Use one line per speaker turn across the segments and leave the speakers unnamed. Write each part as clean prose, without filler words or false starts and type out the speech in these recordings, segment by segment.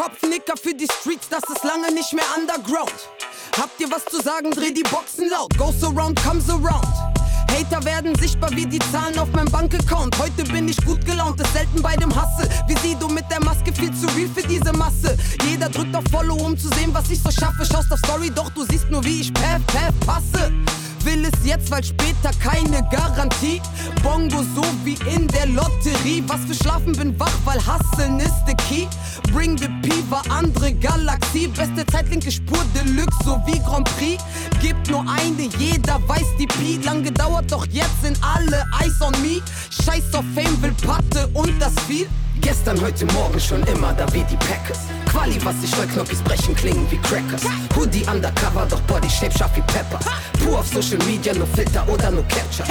Kopfnicker für die Streets, das ist lange nicht mehr underground. Habt ihr was zu sagen, dreh die Boxen laut. Goes around, comes around. Hater werden sichtbar wie die Zahlen auf meinem Bankaccount. Heute bin ich gut gelaunt, ist selten bei dem Hustle. Wie Sido mit der Maske, viel zu real für diese Masse. Jeder drückt auf Follow, um zu sehen, was ich so schaffe. Schaust auf Story, doch du siehst nur, wie ich passe. Will es jetzt, weil später keine Garantie. Bongo so wie in der Lotterie. Was für Schlafen, bin wach, weil Hustlen ist the key. Bring the P, war andere Galaxie. Beste Zeit, linke Spur, Deluxe, so wie Grand Prix. Gibt nur eine, jeder weiß die Pi. Lang gedauert, doch jetzt sind alle Eyes on me. Scheiß auf Fame, will Patte und das viel. Gestern, heute, morgen schon immer da wie die Packers. Quali, was ich will, Knoppis brechen, klingen wie Crackers. Hoodie undercover, doch Body shape scharf wie Pepper. Pur auf Social Media, nur Filter oder nur Capture.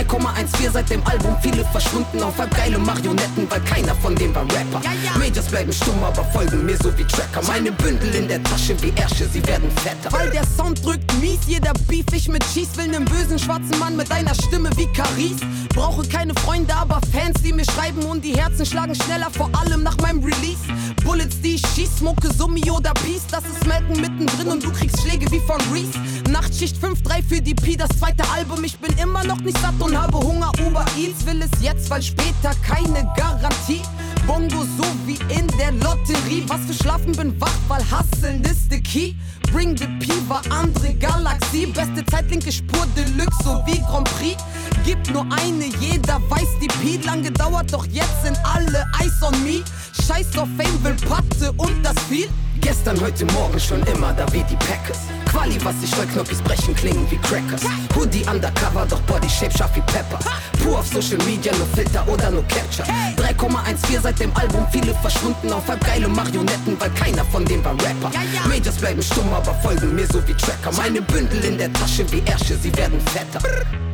3,14 seit dem Album, viele verschwunden auf halb geile Marionetten, weil keiner von denen war Rapper. Majors bleiben stumm, aber folgen mir so wie Tracker. Meine Bündel in der Tasche wie Ärsche, sie werden fetter. Weil der Sound drückt mies, jeder beef ich mit Cheese. Will nen bösen schwarzen Mann mit einer Stimme wie Caris. Brauche keine Freunde, aber Fans, die mir schreiben und die Herzen schlagen schneller, vor allem nach meinem Release. Bullets, die ich schieß, Smoke, Summi oder Peace. Das ist Melken mittendrin und du kriegst Schläge wie von Reese. Nachtschicht 5-3 für die P, das zweite Album. Ich bin immer noch nicht satt und habe Hunger, Uber Eats. Will es jetzt, weil später keine Garantie. Bongo so wie in der Lotterie. Was für Schlafen, bin wach, weil Hustlen ist the key. Bring the P, war andere Galaxie. Beste Zeit, linke Spur, Deluxe, so wie Grand Prix. Gibt nur eine, jeder weiß die P. Lang gedauert, doch jetzt sind alle Eyes on me. Scheiß auf Fame, will Patte und das viel. Gestern, heute, morgen schon immer da wie die Packers. Quali, was ich will, Knoppis brechen, klingen wie Crackers. Hoodie undercover, doch Body shape scharf wie Pepper. Pur auf Social Media, nur Filter oder nur Capture. 3,14 seit dem Album, viele verschwunden auf halb geile Marionetten, weil keiner von denen war Rapper. Majors bleiben stumm, aber folgen mir so wie Tracker. Meine Bündel in der Tasche wie Ärsche, sie werden fetter.